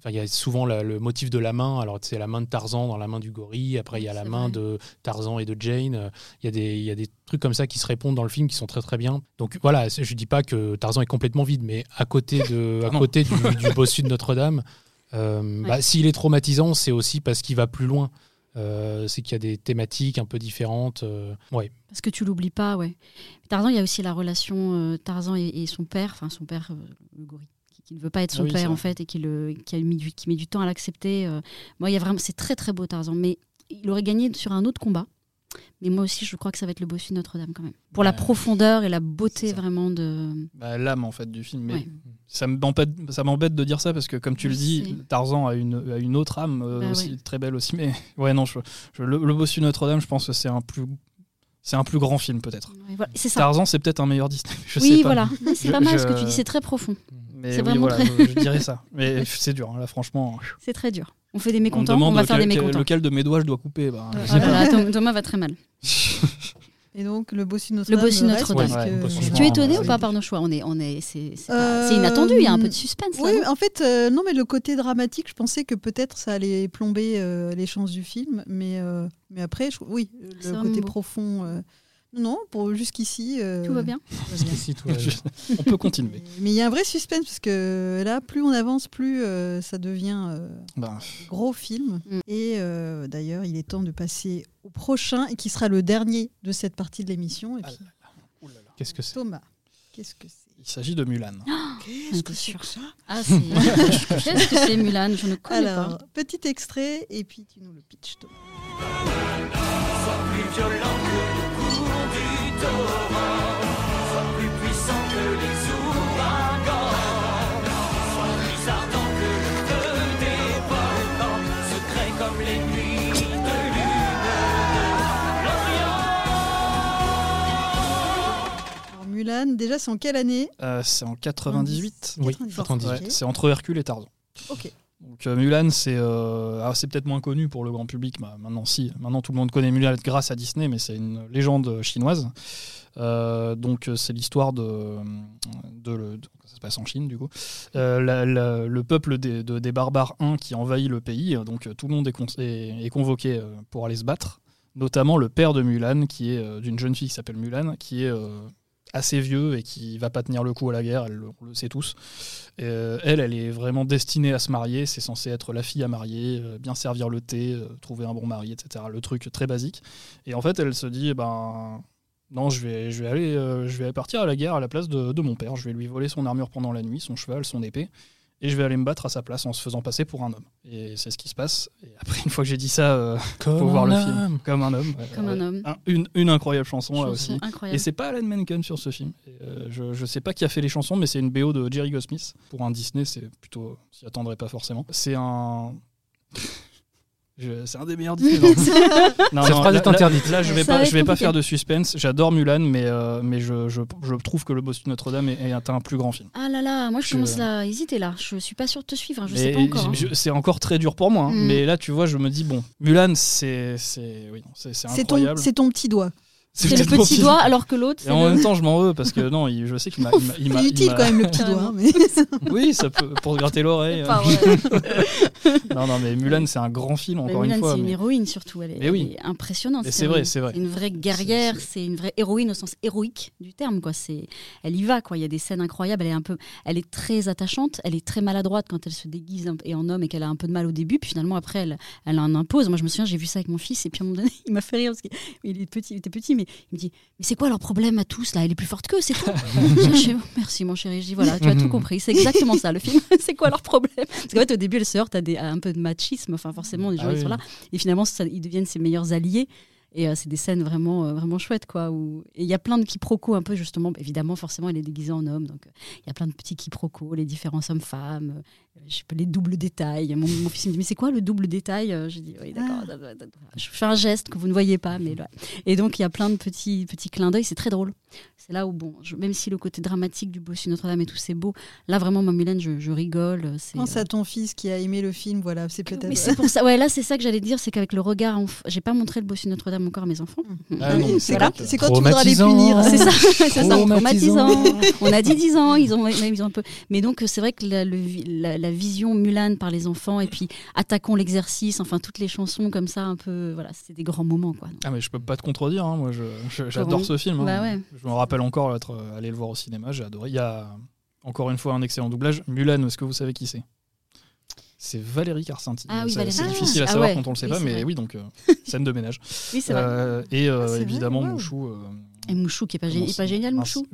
il y a souvent le motif de la main. Alors, c'est la main de Tarzan dans la main du gorille. Après, il y a la main de Tarzan et de Jane. Il y a des trucs comme ça qui se répondent dans le film qui sont très très bien. Donc voilà, je dis pas que Tarzan est complètement vide, mais à côté du bossu de Notre-Dame, s'il est traumatisant, c'est aussi parce qu'il va plus loin. C'est qu'il y a des thématiques un peu différentes. Parce que tu l'oublies pas, ouais. Tarzan, il y a aussi la relation Tarzan et son père, le gorille, qui ne veut pas être son père en fait, et qui met du temps à l'accepter. Moi, il y a vraiment, c'est très très beau Tarzan, mais il aurait gagné sur un autre combat. Mais moi aussi, je crois que ça va être le bossu de Notre-Dame quand même. Pour la profondeur et la beauté vraiment de... l'âme en fait du film. Mais ça m'embête de dire ça parce que comme tu le dis, Tarzan a une autre âme aussi très belle aussi. Mais non, le bossu de Notre-Dame, je pense que c'est un plus grand film peut-être. Voilà, c'est ça. Tarzan, c'est peut-être un meilleur Disney. Oui, voilà. C'est pas mal ce que tu dis, c'est très profond. Mais c'est vraiment très... je dirais ça. Mais c'est dur, là franchement. C'est très dur. On fait des mécontents, on va faire des mécontents. Lequel de mes doigts je dois couper Thomas va très mal. Et donc le bossu de Notre-Dame. Tu es étonné ou pas par nos choix? C'est inattendu, il y a un peu de suspense. Oui, en fait, non, mais le côté dramatique, je pensais que peut-être ça allait plomber les chances du film, mais après, le côté profond. Non, jusqu'ici... Tout va bien. On peut continuer. Mais il y a un vrai suspense, parce que là, plus on avance, plus ça devient gros film. Et d'ailleurs, il est temps de passer au prochain, et qui sera le dernier de cette partie de l'émission. Et puis... Qu'est-ce que c'est, Thomas, qu'est-ce que c'est? Il s'agit de Mulan. Qu'est-ce que c'est que ça? Qu'est-ce que c'est Mulan? Je ne connais pas. Petit extrait, et puis tu nous le pitches, Thomas. Sois plus violent que le cours du torrent, sois plus puissant que les ouragans, sois plus ardent que le feu des volcans, secret comme les nuits de lune de l'Orient. Alors Mulan, déjà c'est en quelle année? C'est en 98. Oui, 98. Ouais, c'est entre Hercule et Tarzan. Ok. Donc Mulan, c'est peut-être moins connu pour le grand public. Maintenant tout le monde connaît Mulan grâce à Disney, mais c'est une légende chinoise. Donc c'est l'histoire de ça se passe en Chine du coup. Le peuple des barbares qui envahit le pays. Donc tout le monde est convoqué pour aller se battre. Notamment le père de Mulan, qui est d'une jeune fille qui s'appelle Mulan, qui est assez vieux et qui va pas tenir le coup à la guerre, on le sait tous. Elle est vraiment destinée à se marier, c'est censé être la fille à marier, bien servir le thé, trouver un bon mari, etc. Le truc très basique. Et en fait, elle se dit, non, je vais partir à la guerre à la place de mon père, je vais lui voler son armure pendant la nuit, son cheval, son épée, et je vais aller me battre à sa place en se faisant passer pour un homme. Et c'est ce qui se passe. Et après, une fois que j'ai dit ça, faut voir le film. Comme un homme. Comme un homme. Une incroyable chanson là aussi. Incroyable. Et c'est pas Alan Menken sur ce film. Et, je sais pas qui a fait les chansons, mais c'est une BO de Jerry Goldsmith. Pour un Disney, c'est plutôt... S'y attendrait pas forcément. C'est un... C'est un des meilleurs Disney. Cette phrase est interdite. Là, je vais pas faire de suspense. J'adore Mulan, mais je trouve que Le Bossu de Notre-Dame est un plus grand film. Ah là là, moi je commence à hésiter là. Je suis pas sûre de te suivre. Je sais pas encore. C'est encore très dur pour moi. Mais là, tu vois, je me dis Mulan, c'est incroyable. C'est ton petit doigt. C'est le petit doigt alors que l'autre. Et en même temps, je m'en veux parce que non, je sais qu'il m'a. C'est utile quand même le petit doigt. Mais... oui, ça peut pour se gratter l'oreille. Non, mais Mulan, c'est un grand film encore une fois. Mulan, c'est une héroïne surtout. Elle est impressionnante. C'est vrai. C'est une vraie guerrière. C'est une vraie héroïne au sens héroïque du terme. Elle y va. Il y a des scènes incroyables. Elle est très attachante. Elle est très maladroite quand elle se déguise et en homme et qu'elle a un peu de mal au début. Puis finalement après, elle en impose. Moi, je me souviens, j'ai vu ça avec mon fils et puis à un moment donné, il m'a fait rire parce qu'il était petit, mais il me dit mais c'est quoi leur problème à tous là? Elle est plus forte qu'eux, c'est tout. Merci mon chéri, je dis voilà, tu as tout compris, c'est exactement ça le film. C'est quoi leur problème? Parce qu'en fait au début elle se heurte à un peu de machisme, forcément les gens ils sont là et finalement ils deviennent ses meilleurs alliés. Et c'est des scènes vraiment, vraiment chouettes, quoi. Et il y a plein de quiproquos, un peu, justement. Évidemment, forcément, elle est déguisée en homme. Donc, il y a plein de petits quiproquos, les différents hommes-femmes, les doubles détails. Mon fils me dit, mais c'est quoi le double détail? Je dis, oui, d'accord. Je fais un geste que vous ne voyez pas. Mais là. Et donc, il y a plein de petits clins d'œil. C'est très drôle. C'est là où, même si le côté dramatique du Bossu Notre-Dame et tout, c'est beau, là, vraiment, moi, Mulan, je rigole. Pense à ton fils qui a aimé le film, voilà. C'est peut-être... Mais c'est pour ça. Ouais, là, c'est ça que j'allais dire, c'est qu'avec le regard... J'ai pas montré le Bossu Notre-Dame mon corps à mes enfants. C'est quand tu voudras les punir. C'est ça, traumatisant. On a dit 10 ans, ils ont un peu. Mais donc, c'est vrai que la vision Mulan par les enfants, et puis Attaquons l'exercice, enfin, toutes les chansons comme ça, un peu, voilà, c'était des grands moments, quoi. Ah, mais je peux pas te contredire, hein. Moi, j'adore ce film. Hein. Bah ouais. Je me rappelle encore être allé le voir au cinéma, j'ai adoré. Il y a encore une fois un excellent doublage. Mulan, est-ce que vous savez qui c'est ? C'est Valérie Carcenti. Ah oui, c'est difficile à savoir quand on le sait pas, mais oui, donc scène de ménage. Oui, c'est vrai. Et évidemment, Mouchou. Et Mouchou qui est pas génial, Mouchou.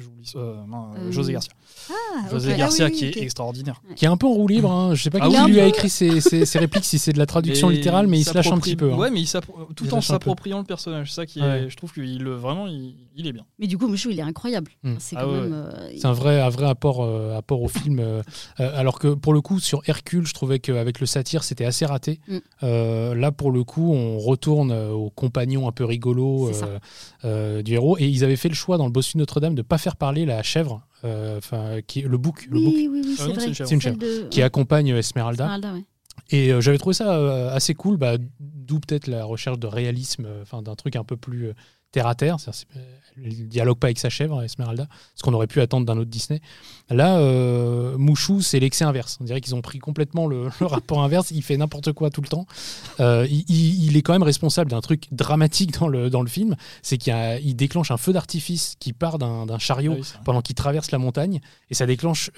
José Garcia. José Garcia qui est extraordinaire. Qui est un peu en roue libre. Hein. Je sais pas qui lui a écrit ses répliques, si c'est de la traduction littérale, mais il se lâche un petit peu. Ouais, mais tout en s'appropriant le personnage. Ça qui est, je trouve qu'il vraiment il est bien. Mais du coup, Mouchou, il est incroyable. C'est quand même. C'est un vrai apport au film. Alors que pour le coup, sur Hercule, je trouvais qu'avec le satire, c'était assez raté. Là, pour le coup, on retourne au compagnon un peu rigolo du héros. Et ils avaient fait le choix dans le Bossu de Notre-Dame de ne pas faire parler la chèvre, qui est le bouc. Oui, c'est vrai. C'est une chèvre qui accompagne Esmeralda. Et j'avais trouvé ça assez cool, d'où peut-être la recherche de réalisme, d'un truc un peu plus terre à terre. Elle ne dialogue pas avec sa chèvre, Esmeralda, ce qu'on aurait pu attendre d'un autre Disney. Là, Mouchou, c'est l'excès inverse. On dirait qu'ils ont pris complètement le rapport inverse. Il fait n'importe quoi tout le temps. Il est quand même responsable d'un truc dramatique dans le film. C'est qu'il déclenche un feu d'artifice qui part d'un chariot pendant qu'il traverse la montagne. Et ça déclenche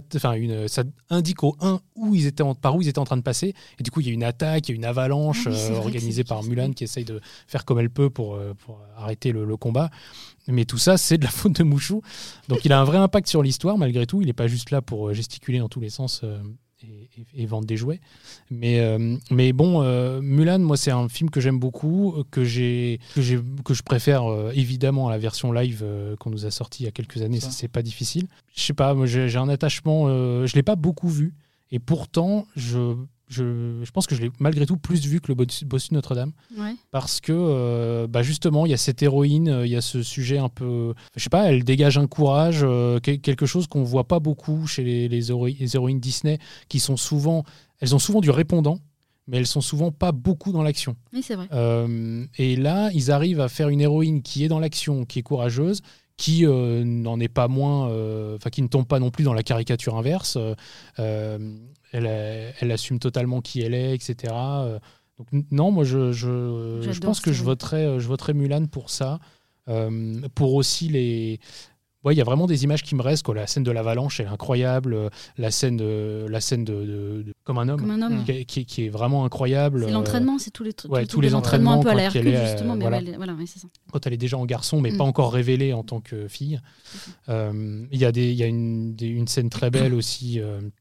ça indique aux par où ils étaient en train de passer. Et du coup, il y a une attaque, il y a une avalanche organisée par Mulan qui essaye de faire comme elle peut pour arrêter le combat. Mais tout ça, c'est de la faute de Mouchou. Donc il a un vrai impact sur l'histoire, malgré tout. Il n'est pas juste là pour gesticuler dans tous les sens et vendre des jouets. Mais bon, Mulan, moi, c'est un film que j'aime beaucoup, que je préfère évidemment à la version live qu'on nous a sortie il y a quelques années. Ça, c'est pas difficile. Je sais pas, moi, j'ai un attachement. Je l'ai pas beaucoup vu. Et pourtant, je pense que je l'ai malgré tout plus vu que le Bossu de Notre-Dame. Parce que justement, il y a cette héroïne, il y a ce sujet un peu... Je sais pas, elle dégage un courage, quelque chose qu'on voit pas beaucoup chez les héroïnes Disney, qui sont souvent... Elles ont souvent du répondant, mais elles sont souvent pas beaucoup dans l'action. Oui, c'est vrai. Et là, ils arrivent à faire une héroïne qui est dans l'action, qui est courageuse, qui n'en est pas moins... qui ne tombe pas non plus dans la caricature inverse. Elle assume totalement qui elle est, etc. Donc non, moi je pense que je voterais Mulan pour ça, pour aussi les. Ouais, il y a vraiment des images qui me restent. La scène de l'avalanche, elle est incroyable. La scène de Comme un homme. Qui est vraiment incroyable. C'est l'entraînement, c'est tous les entraînements un peu à la quand Hercule, justement. Mais c'est ça. Quand elle est déjà en garçon, mais pas encore révélée en tant que fille. Il y a une scène très belle aussi.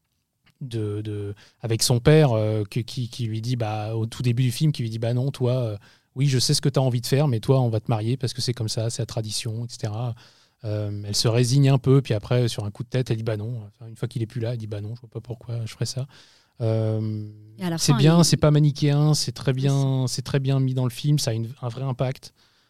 Avec son père qui lui dit au tout début du film, qui lui dit non, toi, oui, je sais ce que tu as envie de faire, mais toi, on va te marier parce que c'est comme ça, c'est la tradition, etc. Elle se résigne un peu, puis après, sur un coup de tête, elle dit non. Une fois qu'il est plus là, elle dit non, je vois pas pourquoi je ferais ça. C'est bien, c'est pas manichéen, c'est très bien mis dans le film, ça a un vrai impact.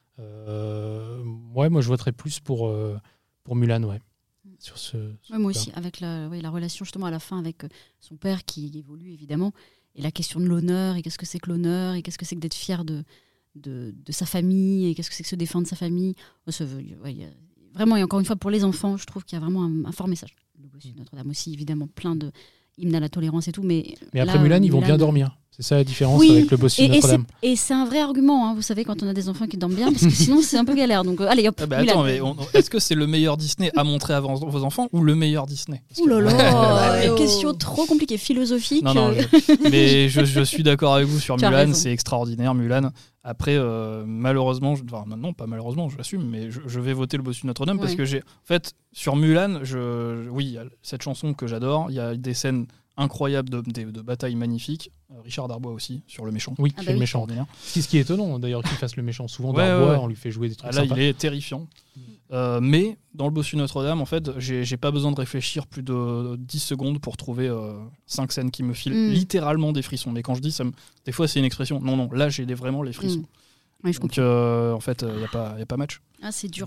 Moi, je voterais plus pour Mulan, ouais. Moi aussi, avec la relation justement à la fin avec son père qui évolue évidemment, et la question de l'honneur, et qu'est-ce que c'est que l'honneur, et qu'est-ce que c'est que d'être fier de sa famille, et qu'est-ce que c'est que se défendre sa famille. Vraiment, et encore une fois, pour les enfants, je trouve qu'il y a vraiment un fort message. Le Bossu de Notre-Dame aussi, évidemment, plein de hymnes à la tolérance et tout. Mais après Mulan, ils vont bien dormir. C'est ça la différence avec le Bossu de Notre-Dame. Et c'est un vrai argument, vous savez, quand on a des enfants qui dorment bien, parce que sinon c'est un peu galère. Donc allez, hop. Attends, mais est-ce que c'est le meilleur Disney à montrer à vos enfants ou le meilleur Disney? Ouh là là, question trop compliquée, philosophique. Non, mais je suis d'accord avec vous sur Mulan, c'est extraordinaire Mulan. Après, malheureusement, non pas malheureusement, je l'assume, mais je vais voter le Bossu de Notre-Dame parce que en fait, sur Mulan, oui, il y a cette chanson que j'adore, il y a des scènes incroyable de batailles magnifiques. Richard Darbois aussi, sur le méchant. Oui, le méchant. Ce qui est étonnant, d'ailleurs, qu'il fasse le méchant. Souvent, Darbois, on lui fait jouer des trucs sympas. Là, il est terrifiant. Mais dans le Bossu Notre-Dame, en fait, j'ai pas besoin de réfléchir plus de 10 secondes pour trouver 5 scènes qui me filent littéralement des frissons. Mais quand je dis, des fois, c'est une expression. Non, là, j'ai vraiment les frissons. Oui, je Donc, en fait, il n'y a pas match. Ah, c'est dur, là.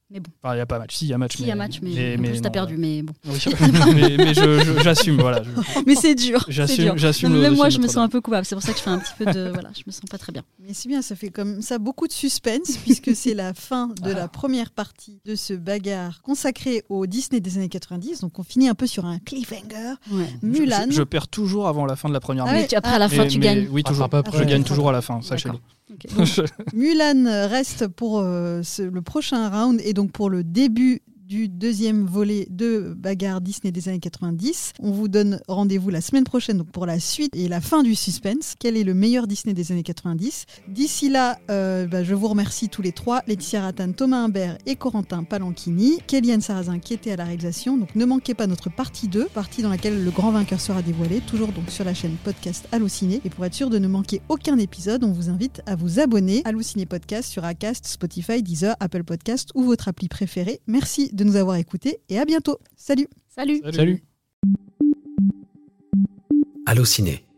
Mais bon. Enfin, il n'y a pas match. Si, il y a match. Si, il y a match, mais t'as perdu, mais bon. Oui, mais j'assume, voilà. Mais c'est dur. J'assume. Même moi, je me sens un peu coupable. C'est pour ça que je fais un petit peu de. Voilà, je me sens pas très bien. Mais c'est bien, ça fait comme ça beaucoup de suspense, puisque c'est la fin de la première partie de ce bagarre consacré au Disney des années 90. Donc on finit un peu sur un cliffhanger. Ouais. Mulan. Je perds toujours avant la fin de la première minute. Après, à la fin, tu gagnes. Oui, toujours. Je gagne toujours à la fin, sachez-le. Okay. Mulan reste pour le prochain round et donc pour le début du deuxième volet de bagarre Disney des années 90. On vous donne rendez-vous la semaine prochaine donc pour la suite et la fin du suspense. Quel est le meilleur Disney des années 90 ? D'ici là, je vous remercie tous les trois, Laetitia Rattan, Thomas Imbert et Corentin Palanchini, Kéliane Sarrazin qui était à la réalisation. Donc ne manquez pas notre partie 2, partie dans laquelle le grand vainqueur sera dévoilé, toujours donc sur la chaîne podcast Allociné. Et pour être sûr de ne manquer aucun épisode, on vous invite à vous abonner à Allociné Podcast sur Acast, Spotify, Deezer, Apple Podcast ou votre appli préférée. Merci de nous avoir écoutés et à bientôt. Salut. Salut. Salut. Allociné.